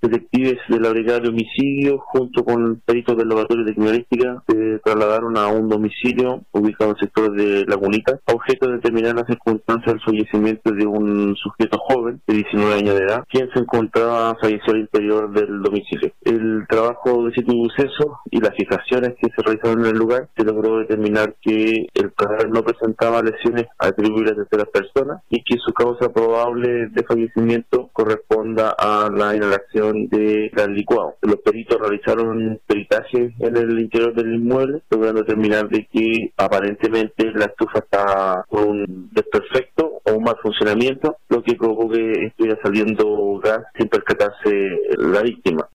detectives de la Brigada de Homicidio, junto con peritos del Laboratorio de Criminalística, se trasladaron a un domicilio ubicado en el sector de Lagunita, a objeto de determinar las circunstancias del fallecimiento de un sujeto joven de 19 años de edad, quien se encontraba fallecido al interior del domicilio. El trabajo de sitio de suceso y las fijaciones que se realizaron en el lugar, se logró determinar que el cadáver no presentaba lesiones atribuibles a terceras personas y que su causa probable de fallecimiento corresponda a la inhalación de gas licuado. Los peritos realizaron peritajes en el interior del inmueble, logrando determinar de que aparentemente la estufa está con un desperfecto o un mal funcionamiento, lo que provocó que estuviera saliendo gas sin percatarse la víctima.